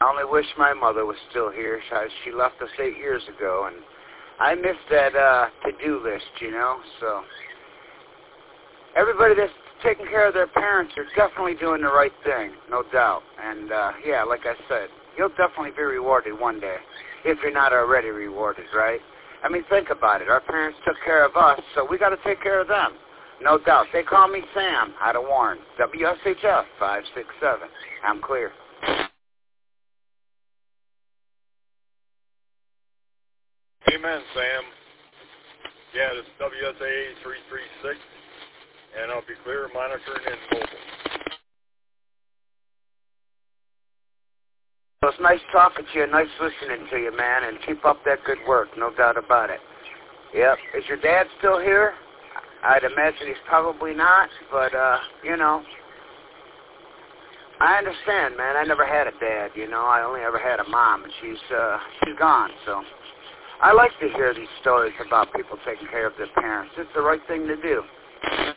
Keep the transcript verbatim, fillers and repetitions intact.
I only wish my mother was still here. She left us eight years ago, and I miss that uh, to-do list, you know. So everybody that's taking care of their parents are definitely doing the right thing, no doubt. And, uh, yeah, like I said, you'll definitely be rewarded one day, if you're not already rewarded, right? I mean, think about it. Our parents took care of us, so we got to take care of them. No doubt. They call me Sam out of Warren. W S H F five six seven. I'm clear. Amen, Sam. Yeah, this is W S A three three six, and I'll be clear, monitoring and mobile. Well, it's nice talking to you, nice listening to you, man, and keep up that good work, no doubt about it. Yep. Is your dad still here? I'd imagine he's probably not, but, uh, you know, I understand, man. I never had a dad, you know. I only ever had a mom, and she's, uh, she's gone, so I like to hear these stories about people taking care of their parents. It's the right thing to do.